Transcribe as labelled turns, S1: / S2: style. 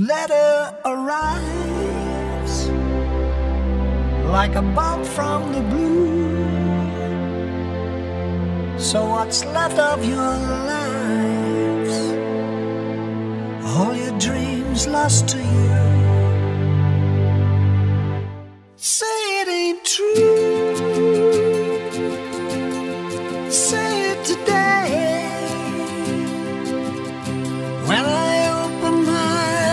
S1: letter arrives like a bolt from the blue. So what's left of your lives? All your dreams lost to you.